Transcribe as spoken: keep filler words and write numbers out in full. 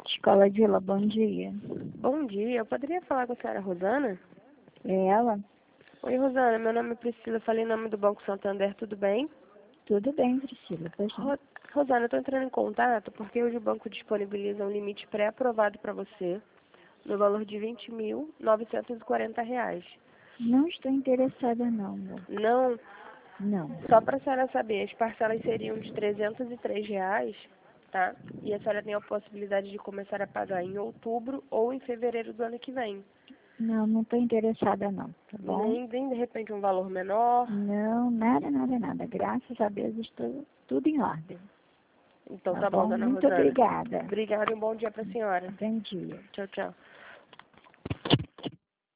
Escola Vila, bom dia. Bom dia, eu poderia falar com a senhora Rosana? É ela? Oi, Rosana, meu nome é Priscila, falei em nome do Banco Santander, tudo bem? Tudo bem, Priscila, pois não. Ro Rosana, eu estou entrando em contato porque hoje o banco disponibiliza um limite pré-aprovado para você, no valor de vinte mil novecentos e quarenta reais. Não estou interessada não, amor. Não, Não. só para a senhora saber, as parcelas seriam de trezentos e três reais, tá? E a senhora tem a possibilidade de começar a pagar em outubro ou em fevereiro do ano que vem. Não, não estou interessada não, tá bom? Nem, nem de repente um valor menor. Não, nada, nada, nada. Graças a Deus estou tudo em ordem. Então Tá tá bom, bom? dona Muito Rosana. obrigada. Obrigada e um bom dia para a senhora. Bom dia. Tchau, tchau.